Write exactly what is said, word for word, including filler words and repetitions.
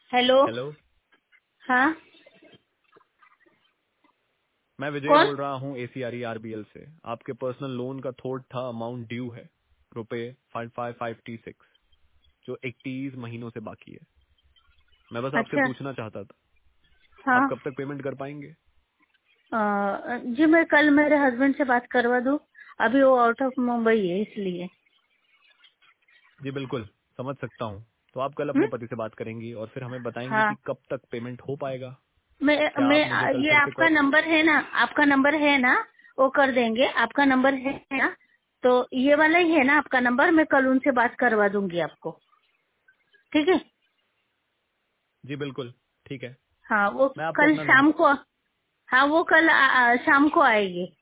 Hello. Hello, हाँ, मैं विजय कौन? बोल रहा हूँ एसीआरई आरबीएल से। आपके पर्सनल लोन का थोट था, अमाउंट ड्यू है रुपए फाइव फाइव फाइव टी सिक्स, जो इक्कीस महीनों से बाकी है। मैं बस आपसे अच्छा। पूछना चाहता था, हाँ। आप कब तक पेमेंट कर पाएंगे? अ, जी मैं कल मेरे हस्बैंड से बात करवा दूँ। अभी वो आउट ऑफ मुंबई है इसलिए। जी बिल्कुल, समझ सकता हूँ। तो आप कल अपने हम्म? पति से बात करेंगी और फिर हमें बताएंगी हाँ। कि कब तक पेमेंट हो पाएगा। मैं क्या मैं आप मुझे कल ये फिर से आपका कॉल? नंबर है ना? आपका नंबर है ना? वो कर देंगे। आपका नंबर है ना? तो ये वाला ही है ना आपका नंबर? मैं कल उनसे बात करवा दूंगी आपको। ठीक है। जी बिल्कुल, ठीक है। हाँ, वो मैं आपको कल अपना नंबर शाम को। हाँ, वो कल आ, आ, शाम को आएगी।